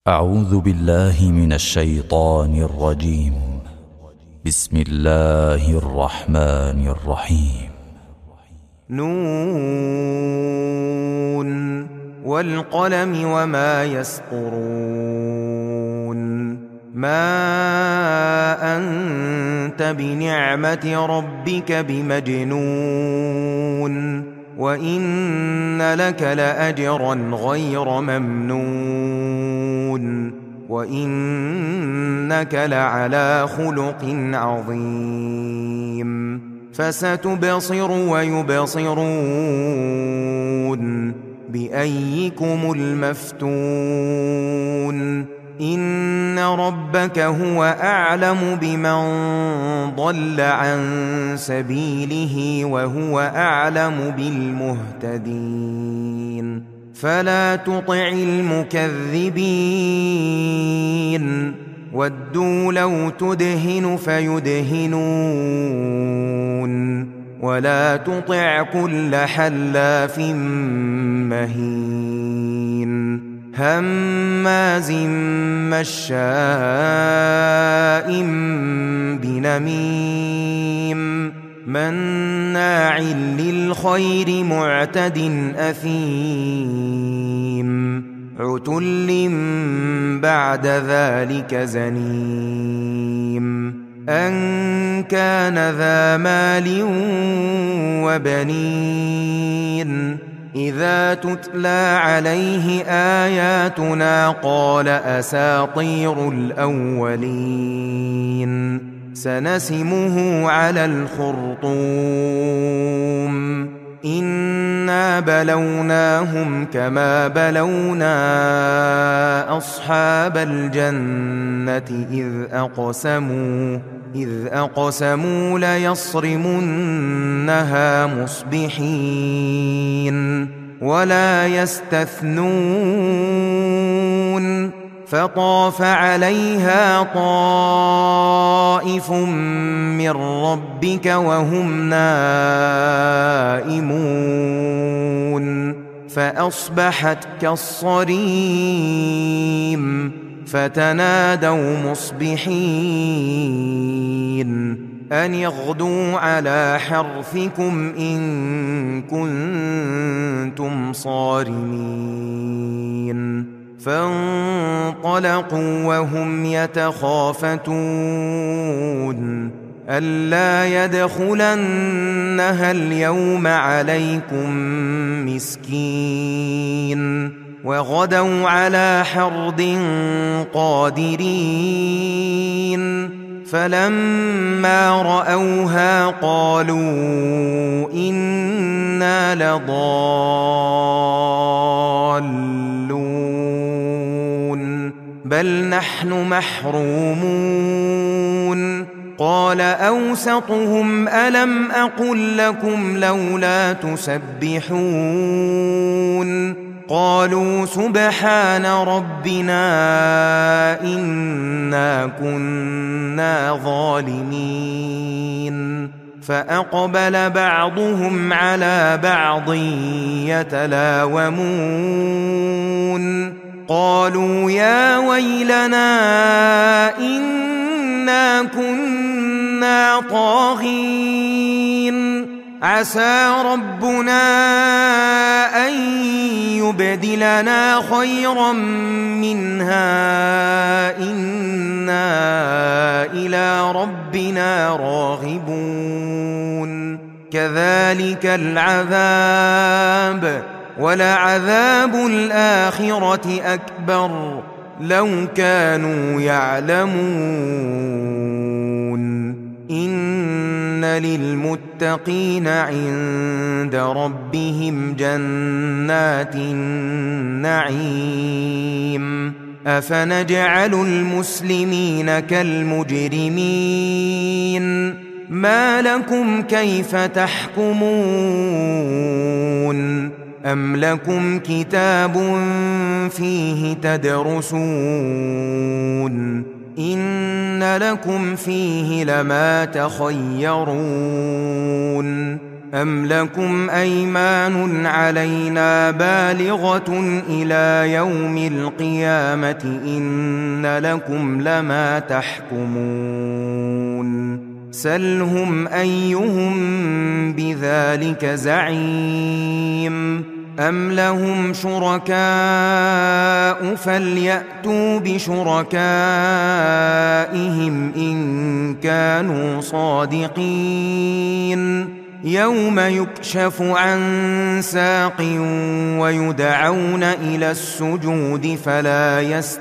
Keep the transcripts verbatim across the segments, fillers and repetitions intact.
أعوذ بالله من الشيطان الرجيم. بسم الله الرحمن الرحيم. نون والقلم وما يسطرون. ما أنت بنعمة ربك بمجنون، وإن لك لأجرا غير ممنون، وإنك لعلى خلق عظيم. فستبصر ويبصرون بأيكم المفتون. إن ربك هو أعلم بمن ضل عن سبيله وهو أعلم بالمهتدين. فلا تطع المكذبين، ودوا لو تدهن فيدهنون، ولا تطع كل حلاف مهين هماز مشاء بنميم مناع للخير معتد أثيم عتل بعد ذلك زنيم أن كان ذا مال وبنين. إذا تتلى عليه آياتنا قال أساطير الأولين. سنسمه على الخرطوم. إنا بلوناهم كما بلونا أصحاب الجنة إذ أقسموا إذ أقسموا ليصرمنها مصبحين ولا يستثنون. فطاف عليها طائف من ربك وهم نائمون فأصبحت كالصريم. فتنادوا مصبحين أن يغدوا على حرثكم إن كنتم صارمين. فانطلقوا وهم يتخافتون ألا يدخلنها اليوم عليكم مسكين. وغدوا على حرد قادرين. فلما رأوها قالوا إنا لضالون بل نحن محرومون. قال أوسطهم ألم أقل لكم لولا تسبحون. قالوا سبحان ربنا إنا كنا ظالمين. فأقبل بعضهم على بعض يتلاومون. قالوا يا ويلنا إنا كنا طاغين. عسى ربنا أن يبدلنا خيرا منها إنا إلى ربنا راغبون. كذلك العذاب ولعذاب الآخرة أكبر لو كانوا يعلمون. إن للمتقين عند ربهم جنات النعيم. أفنجعل المسلمين كالمجرمين. ما لكم كيف تحكمون. أم لكم كتاب فيه تدرسون. إن لكم فيه لما تخيرون. أم لكم أيمان علينا بالغة إلى يوم القيامة إن لكم لما تحكمون سلهم أيهم بذلك زعيم أم لهم شركاء فليأتوا بشركائهم إن كانوا صادقين يوم يكشف عن ساق ويدعون إلى السجود فلا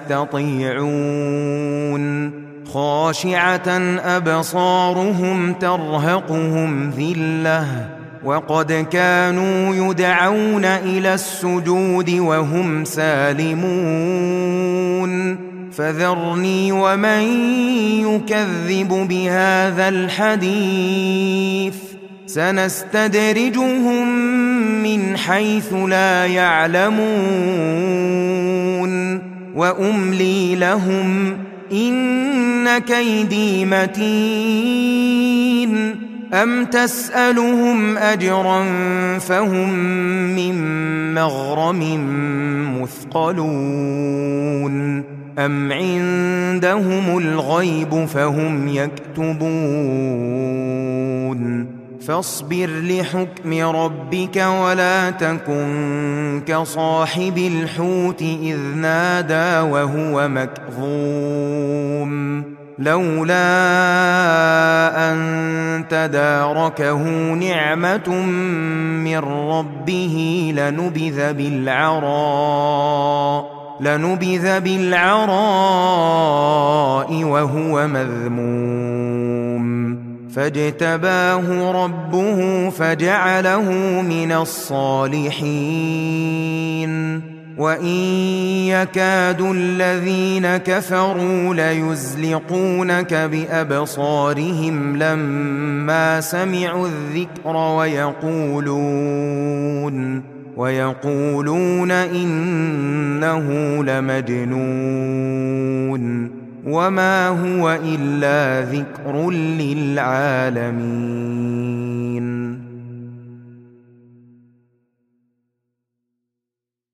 يستطيعون خاشعة أبصارهم ترهقهم ذلة وقد كانوا يدعون إلى السجود وهم سالمون فذرني ومن يكذب بهذا الحديث سنستدرجهم من حيث لا يعلمون وأملي لهم إن كيدي متين أم تسألهم أجرا فهم من مغرم مثقلون أم عندهم الغيب فهم يكتبون فاصبر لحكم ربك ولا تكن كصاحب الحوت إذ نادى وهو مكظوم لولا أن تداركه نعمة من ربه لنبذ بالعراء لنبذ بالعراء وهو مذموم فاجتباه ربه فجعله من الصالحين وإن يكاد الذين كفروا ليزلقونك بأبصارهم لما سمعوا الذكر ويقولون ويقولون إنه لمجنون وما هو إلا ذكر للعالمين